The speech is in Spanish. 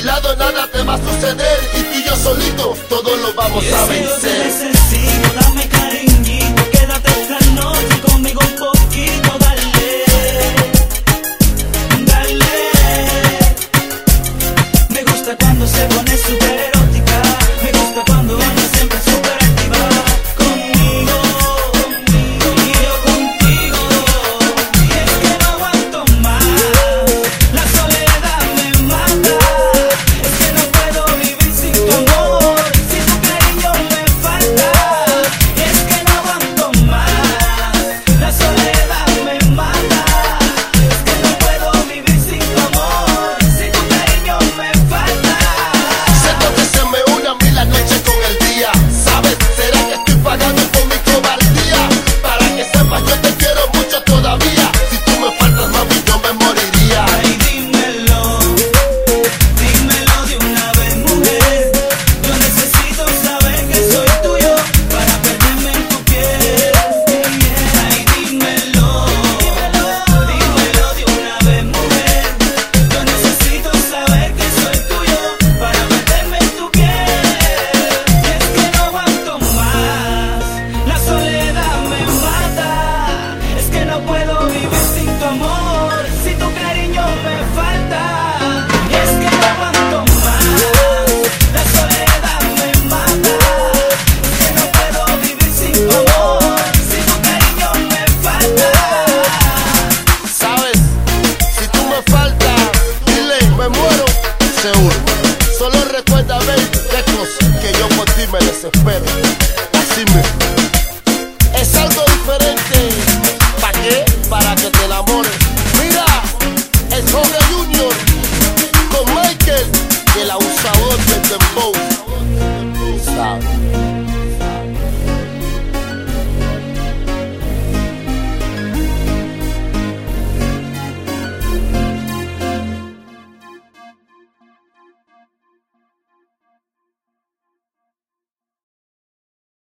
lado nada te va a suceder y tú y yo solito todo lo vamos a vencer. Yo te necesito, dame cariñito, quédate esta noche conmigo un poquito, dale, dale. Me gusta cuando se pone súper erótica, me gusta cuando anda siempre súper activa. Conmigo, y yo contigo. Y es que no aguanto más, la soledad me mata. Es que no puedo vivir sin tu amor, si tu cariño me falta. Y es que no aguanto más, la soledad me mata. Es que no puedo vivir sin tu amor, si tu cariño me falta. Siento que se me une a mí la noche con el día, ¿sabes? ¿Será que estoy pagando por mi cobardía? Para que sepas, yo te quiero mucho todavía. Si tú me faltas, mami, yo me moriría. Ay, dímelo, dímelo de una vez, mujer. Yo necesito saber que soy tuyo para perderme en tu piel. Ay, dímelo, dímelo de una vez, mujer. Yo necesito saber que soy tuyo para perderme en tu piel. Y es que no aguanto más, la soledad me mata. Es que no puedo vivir sin tu amor, si tu cariño me falta. Y es que no aguanto más, la soledad me mata. Es que no puedo vivir sin tu amor, si tu cariño me falta. ¿Sabes? Si tú me faltas, dile, me muero, seguro. Solo recuerda, baby, que yo por ti me desespero. Así mismo.